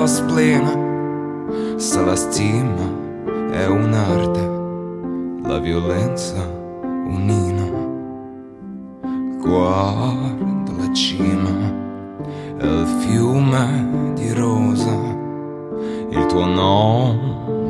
splena. Se la stima è un'arte, la violenza un'ina. Guardo la cima e il fiume di rosa, il tuo nome